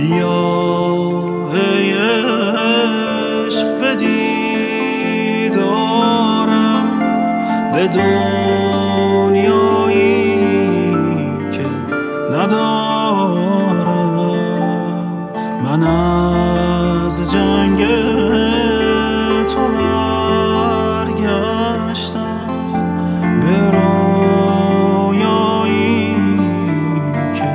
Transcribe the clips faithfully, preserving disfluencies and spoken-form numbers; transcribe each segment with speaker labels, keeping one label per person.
Speaker 1: بیا ای عشق به دیدارم، به دنیایی که ندارم. من از جنگ تو برگشتم به رویایی که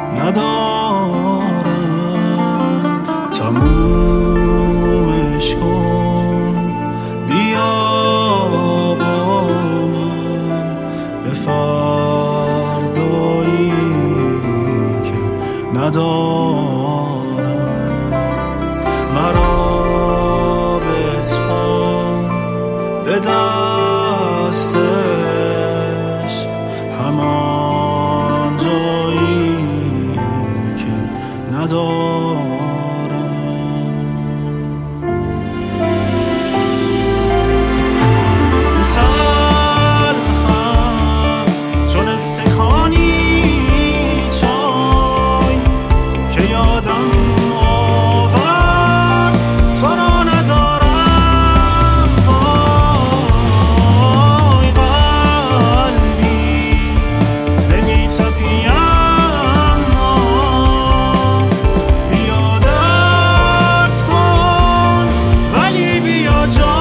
Speaker 1: ندارم. تمومش کن، بیا با من به فردایی که ندارم. مرا بسپار به دستش، همان جایی که ندارم. تلخم چون استکانی چای که یادم آورد تو را ندارم. وای قلبی نمی تپی اما بیا درد کن، ولی بیا جانم.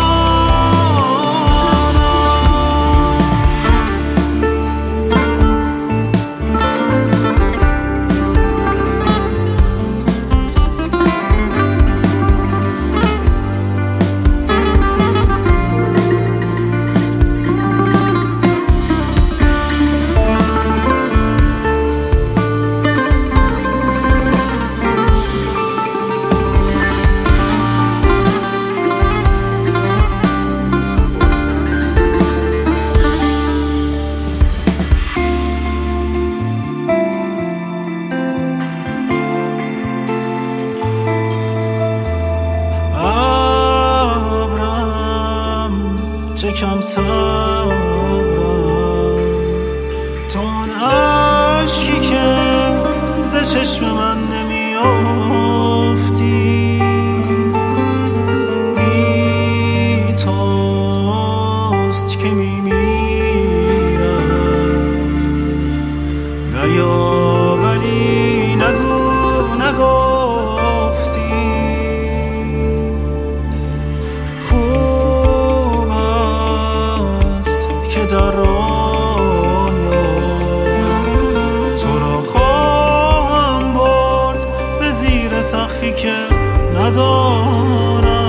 Speaker 1: چه کم صبرم، تو آن عشقی که ز چشم من نمی افتی، بی توست که می میرم. نیا ولی نگو نگفتی، در رویا تو را خواهم برد به زیر سقفی که ندارم.